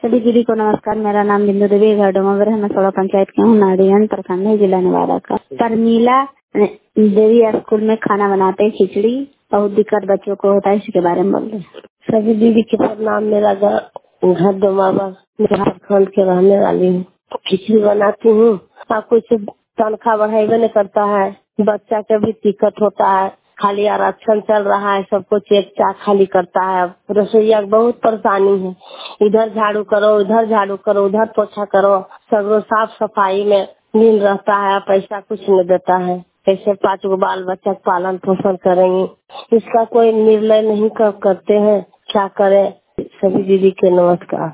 सभी दीदी को नमस्कार। मेरा नाम बिंदु देवी घाटोमगर है। मैं सोलह पंचायत की हूँ, नाड़ियन प्रखंड है, जिला नवादा का। परमीला देवी स्कूल में खाना बनाते हैं, खिचड़ी बहुत दिक्कत बच्चों को होता है, इसके बारे में बोल रहे हैं। सभी दीदी के नाम मेरा घर डोमावा प्रखंड के रहने वाली हूँ। खिचड़ी बनाती हूँ। आपको इससे तनख्वाह बढ़ाई नहीं करता है, बच्चा के भी दिक्कत होता है, खाली आरक्षण चल रहा है, सबको चेक चाक खाली करता है। रसोईया बहुत परेशानी है, इधर झाड़ू करो, उधर झाड़ू करो, उधर पोछा करो, सब साफ सफाई में लीन रहता है, पैसा कुछ नहीं देता है। कैसे 5 गो बाल बच्चा पालन पोषण करेंगे, इसका कोई निर्णय नहीं करते हैं, क्या करें। सभी दीदी के नमस्कार।